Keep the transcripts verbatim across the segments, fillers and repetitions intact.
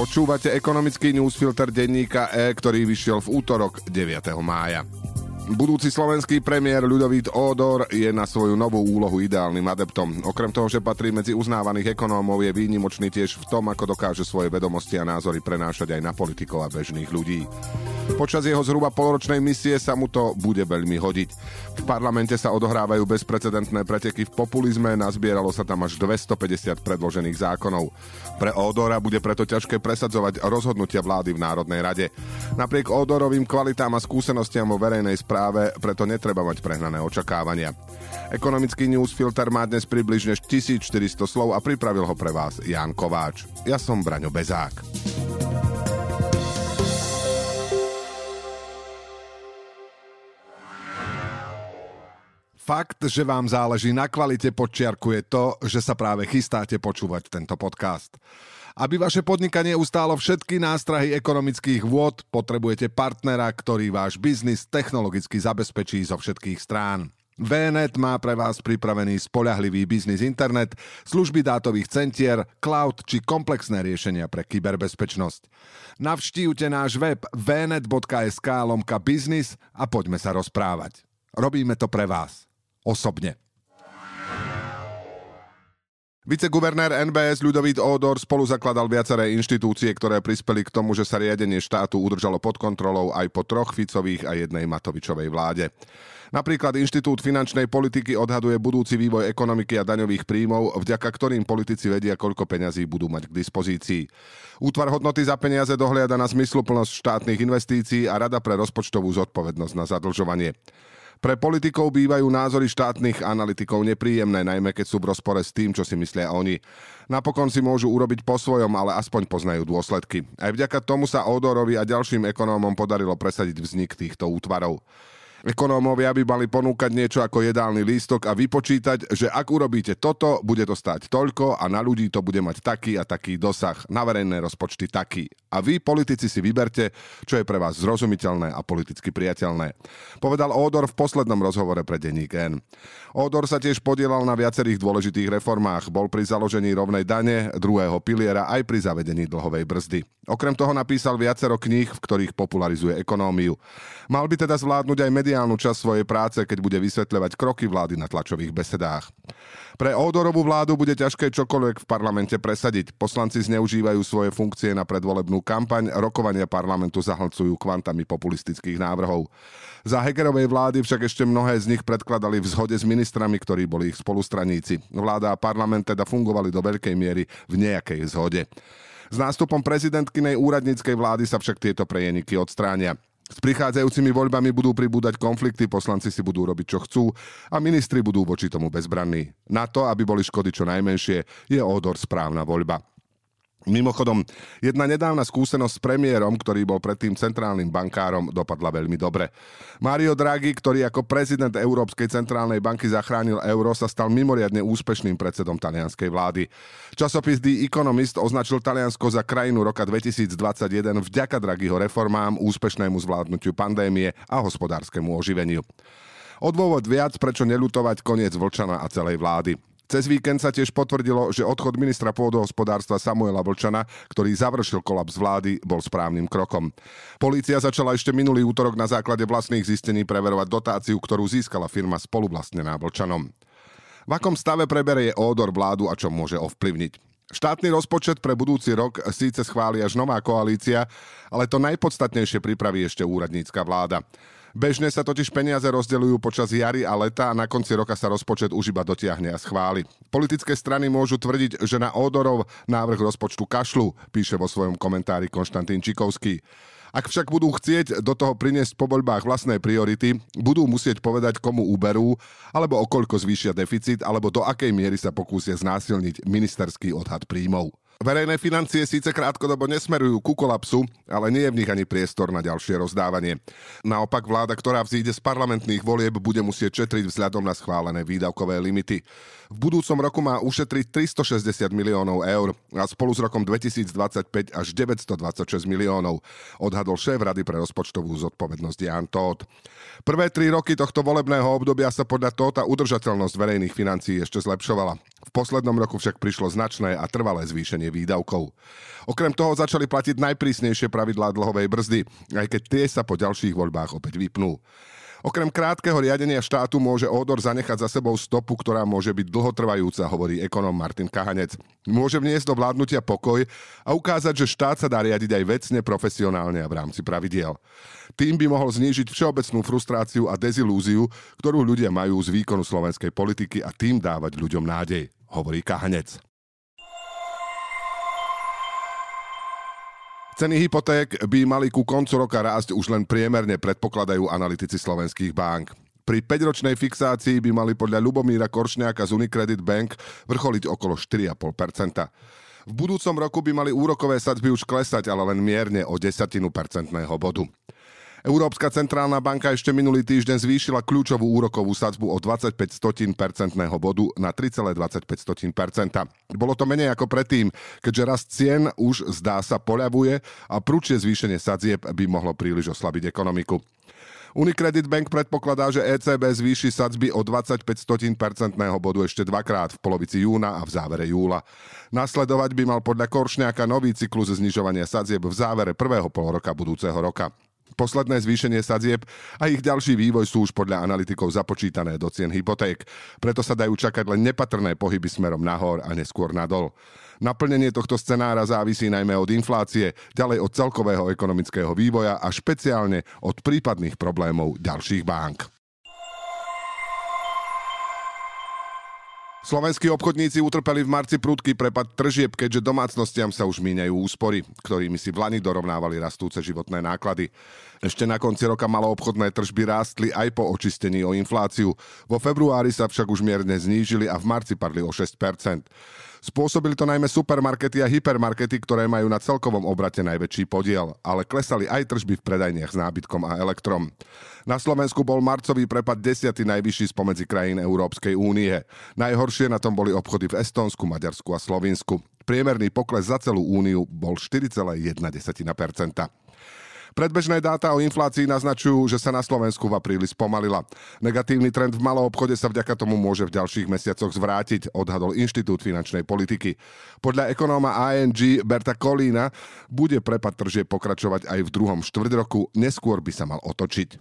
Počúvate ekonomický newsfilter denníka E, ktorý vyšiel v útorok deviateho mája. Budúci slovenský premiér Ľudovít Ódor je na svoju novú úlohu ideálnym adeptom. Okrem toho, že patrí medzi uznávaných ekonómov, je výnimočný tiež v tom, ako dokáže svoje vedomosti a názory prenášať aj na politikov a bežných ľudí. Počas jeho zhruba polročnej misie sa mu to bude veľmi hodiť. V parlamente sa odohrávajú bezprecedentné preteky v populizme, nazbieralo sa tam až dvestopäťdesiat predložených zákonov. Pre Ódora bude preto ťažké presadzovať rozhodnutia vlády v Národnej rade. Napriek Ódorovým kvalitám a skúsenostiam vo verejnej správe preto netreba mať prehnané očakávania. Ekonomický newsfilter má dnes približne tisícštyristo slov a pripravil ho pre vás Ján Kováč. Ja som Braňo Bezák. Fakt, že vám záleží na kvalite, podčiarkuje to, že sa práve chystáte počúvať tento podcast. Aby vaše podnikanie ustálo všetky nástrahy ekonomických vôd, potrebujete partnera, ktorý váš biznis technologicky zabezpečí zo všetkých strán. vé net má pre vás pripravený spoľahlivý biznis internet, služby dátových centier, cloud či komplexné riešenia pre kyberbezpečnosť. Navštívte náš web w n e t bodka es ka lomka biznis a poďme sa rozprávať. Robíme to pre vás. Osobne. Viceguvernér en bé es Ľudovít Ódor spolu zakladal viaceré inštitúcie, ktoré prispeli k tomu, že sa riadenie štátu udržalo pod kontrolou aj po troch Ficových a jednej Matovičovej vláde. Napríklad Inštitút finančnej politiky odhaduje budúci vývoj ekonomiky a daňových príjmov, vďaka ktorým politici vedia, koľko peňazí budú mať k dispozícii. Útvar hodnoty za peniaze dohliada na zmysluplnosť štátnych investícií a Rada pre rozpočtovú zodpovednosť na zadlžovanie. Pre politikov bývajú názory štátnych analytikov nepríjemné, najmä keď sú v rozpore s tým, čo si myslia oni. Napokon si môžu urobiť po svojom, ale aspoň poznajú dôsledky. Aj vďaka tomu sa Ódorovi a ďalším ekonómom podarilo presadiť vznik týchto útvarov. Ekonómovia by mali ponúkať niečo ako jedálny lístok a vypočítať, že ak urobíte toto, bude to stáť toľko a na ľudí to bude mať taký a taký dosah, na verejné rozpočty taký. A vy, politici, si vyberte, čo je pre vás zrozumiteľné a politicky priateľné. Povedal Ódor v poslednom rozhovore pre denník N. Ódor sa tiež podielal na viacerých dôležitých reformách. Bol pri založení rovnej dane, druhého piliera aj pri zavedení dlhovej brzdy. Okrem toho napísal viacero kníh, v ktorých popularizuje ekonómiu. Mal by teda zvládnuť aj mediálnu časť svojej práce, keď bude vysvetľovať kroky vlády na tlačových besedách. Pre Ódorovú vládu bude ťažké čokoľvek v parlamente presadiť. Poslanci zneužívajú svoje funkcie na predvolebnú kampaň, rokovania parlamentu zahlcujú kvantami populistických návrhov. Za Hegerovej vlády však ešte mnohé z nich predkladali v zhode s ministrami, ktorí boli ich spolustraníci. Vláda a parlament teda fungovali do veľkej miery v nejakej zhode. S nástupom prezidentkynej úradníckej vlády sa však tieto prejeniky odstránia. S prichádzajúcimi voľbami budú pribúdať konflikty, poslanci si budú robiť, čo chcú a ministri budú voči tomu bezbranní. Na to, aby boli škody čo najmenšie, je Ódor správna voľba. Mimochodom, jedna nedávna skúsenosť s premiérom, ktorý bol predtým centrálnym bankárom, dopadla veľmi dobre. Mario Draghi, ktorý ako prezident Európskej centrálnej banky zachránil euro, sa stal mimoriadne úspešným predsedom talianskej vlády. Časopis The Economist označil Taliansko za krajinu roka dvetisícdvadsaťjeden vďaka Draghiho reformám, úspešnému zvládnutiu pandémie a hospodárskemu oživeniu. O dôvod viac, prečo neľutovať koniec Vlčana a celej vlády. Cez víkend sa tiež potvrdilo, že odchod ministra pôdohospodárstva Samuela Vlčana, ktorý završil kolaps vlády, bol správnym krokom. Polícia začala ešte minulý útorok na základe vlastných zistení preverovať dotáciu, ktorú získala firma spoluvlastnená Vlčanom. V akom stave preberie Ódor vládu a čo môže ovplyvniť? Štátny rozpočet pre budúci rok síce schváli až nová koalícia, ale to najpodstatnejšie pripraví ešte úradnícka vláda. Bežne sa totiž peniaze rozdeľujú počas jary a leta a na konci roka sa rozpočet už iba dotiahne a schváli. Politické strany môžu tvrdiť, že na Ódorov návrh rozpočtu kašľú, píše vo svojom komentári Konštantín Čikovský. Ak však budú chcieť do toho priniesť po voľbách vlastné priority, budú musieť povedať, komu uberú, alebo o koľko zvýšia deficit, alebo do akej miery sa pokúsia znásilniť ministerský odhad príjmov. Verejné financie síce krátkodobo nesmerujú ku kolapsu, ale nie je v nich ani priestor na ďalšie rozdávanie. Naopak vláda, ktorá vzíde z parlamentných volieb, bude musieť šetriť vzhľadom na schválené výdavkové limity. V budúcom roku má ušetriť tristošesťdesiat miliónov eur a spolu s rokom dvetisícdvadsaťpäť až deväťstodvadsaťšesť miliónov, odhadol šéf Rady pre rozpočtovú zodpovednosť Ján Tóth. Prvé tri roky tohto volebného obdobia sa podľa Tótha udržateľnosť verejných financií ešte zlepšovala. V poslednom roku však prišlo značné a trvalé zvýšenie výdavkov. Okrem toho začali platiť najprísnejšie pravidlá dlhovej brzdy, aj keď tie sa po ďalších voľbách opäť vypnú. Okrem krátkeho riadenia štátu môže Ódor zanechať za sebou stopu, ktorá môže byť dlhotrvajúca, hovorí ekonóm Martin Kahanec. Môže vniesť do vládnutia pokoj a ukázať, že štát sa dá riadiť aj vecne, profesionálne a v rámci pravidiel. Tým by mohol znížiť všeobecnú frustráciu a dezilúziu, ktorú ľudia majú z výkonu slovenskej politiky a tým dávať ľuďom nádej, hovorí Kahanec. Ceny hypoték by mali ku koncu roka rásť už len priemerne, predpokladajú analytici slovenských bank. Pri päťročnej fixácii by mali podľa Ľubomíra Koršňáka z Unicredit Bank vrcholiť okolo štyri celé päť percenta. V budúcom roku by mali úrokové sadzby už klesať, ale len mierne o desatinu percentného bodu. Európska centrálna banka ešte minulý týždeň zvýšila kľúčovú úrokovú sadzbu o dvadsaťpäť stotín percentného bodu na tri celé dvadsaťpäť percenta. Bolo to menej ako predtým, keďže rast cien už zdá sa poľavuje a prudšie zvýšenie sadzieb by mohlo príliš oslabiť ekonomiku. Unicredit Bank predpokladá, že é cé bé zvýši sadzby o dvadsaťpäť stotín percentného bodu ešte dvakrát v polovici júna a v závere júla. Nasledovať by mal podľa Koršňáka nový cyklus znižovania sadzieb v závere prvého polroka budúceho roka. Posledné zvýšenie sadzieb a ich ďalší vývoj sú už podľa analytikov započítané do cien hypoték. Preto sa dajú čakať len nepatrné pohyby smerom nahor a neskôr nadol. Naplnenie tohto scenára závisí najmä od inflácie, ďalej od celkového ekonomického vývoja a špeciálne od prípadných problémov ďalších bank. Slovenskí obchodníci utrpeli v marci prudký prepad tržieb, keďže domácnostiam sa už míňajú úspory, ktorými si v lani dorovnávali rastúce životné náklady. Ešte na konci roka maloobchodné tržby rástli aj po očistení o infláciu. Vo februári sa však už mierne znížili a v marci padli o šesť percent. Spôsobili to najmä supermarkety a hypermarkety, ktoré majú na celkovom obrate najväčší podiel, ale klesali aj tržby v predajniach s nábytkom a elektrom. Na Slovensku bol marcový prepad desiaty najvyšší spomedzi krajín Európskej únie. Najhoršie na tom boli obchody v Estónsku, Maďarsku a Slovinsku. Priemerný pokles za celú úniu bol štyri celé jedna percenta. Predbežné dáta o inflácii naznačujú, že sa na Slovensku v apríli spomalila. Negatívny trend v maloobchode sa vďaka tomu môže v ďalších mesiacoch zvrátiť, odhadol Inštitút finančnej politiky. Podľa ekonóma á en gé Berta Kolína bude prepad tržieb pokračovať aj v druhom štvrťroku, neskôr by sa mal otočiť.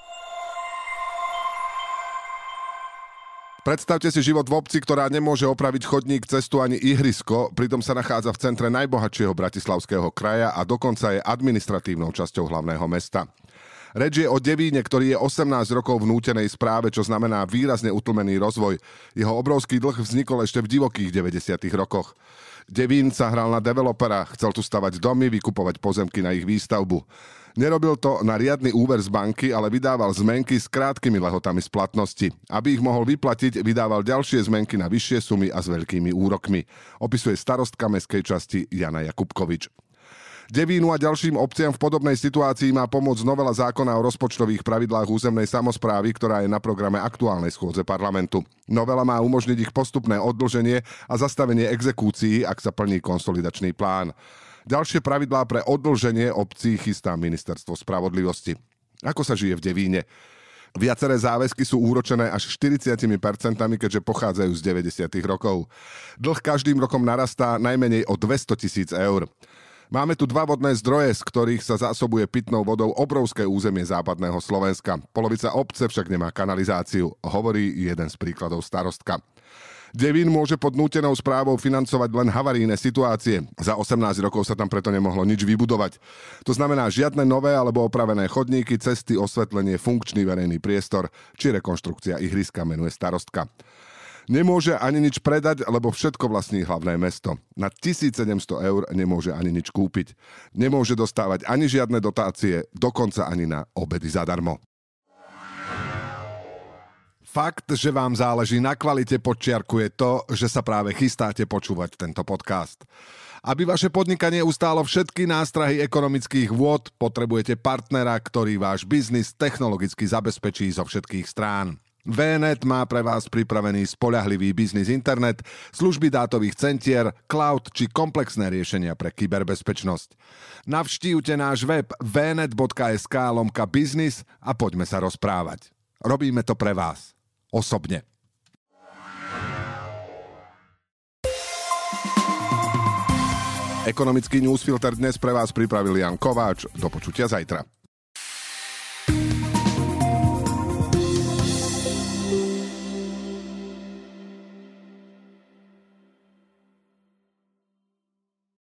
Predstavte si život v obci, ktorá nemôže opraviť chodník, cestu ani ihrisko, pritom sa nachádza v centre najbohatšieho bratislavského kraja a dokonca je administratívnou časťou hlavného mesta. Reč je o Devíne, ktorý je osemnásť rokov v nútenej správe, čo znamená výrazne utlmený rozvoj. Jeho obrovský dlh vznikol ešte v divokých deväťdesiatych rokoch. Devín sa hral na developera, chcel tu stavať domy, vykupovať pozemky na ich výstavbu. Nerobil to na riadny úver z banky, ale vydával zmenky s krátkými lehotami splatnosti. Aby ich mohol vyplatiť, vydával ďalšie zmenky na vyššie sumy a s veľkými úrokmi. Opisuje starostka mestskej časti Jana Jakubkovič. Devínu a ďalším obciam v podobnej situácii má pomôcť novela zákona o rozpočtových pravidlách územnej samosprávy, ktorá je na programe aktuálnej schôdze parlamentu. Novela má umožniť ich postupné oddlženie a zastavenie exekúcií, ak sa plní konsolidačný plán. Ďalšie pravidlá pre oddlženie obcí chystá Ministerstvo spravodlivosti. Ako sa žije v Devíne? Viaceré záväzky sú úročené až štyridsať percent, keďže pochádzajú z deväťdesiatych rokov. Dlh každým rokom narastá najmenej o dvestotisíc eur. Máme tu dva vodné zdroje, z ktorých sa zásobuje pitnou vodou obrovské územie západného Slovenska. Polovica obce však nemá kanalizáciu, hovorí jeden z príkladov starostka. Devín môže pod nútenou správou financovať len havarijné situácie. Za osemnásť rokov sa tam preto nemohlo nič vybudovať. To znamená žiadne nové alebo opravené chodníky, cesty, osvetlenie, funkčný verejný priestor či rekonštrukcia ihriska, menuje starostka. Nemôže ani nič predať, lebo všetko vlastní hlavné mesto. Na tisícsedemsto eur nemôže ani nič kúpiť. Nemôže dostávať ani žiadne dotácie, dokonca ani na obedy zadarmo. Fakt, že vám záleží na kvalite, podčiarkuje to, že sa práve chystáte počúvať tento podcast. Aby vaše podnikanie ustálo všetky nástrahy ekonomických vôd, potrebujete partnera, ktorý váš biznis technologicky zabezpečí zo všetkých strán. vé net má pre vás pripravený spoľahlivý biznis internet, služby dátových centier, cloud či komplexné riešenia pre kyberbezpečnosť. Navštívte náš web w n e t bodka s k lomka biznis a poďme sa rozprávať. Robíme to pre vás. Osobne. Ekonomický newsfilter dnes pre vás pripravil Jan Kováč. Do počutia zajtra.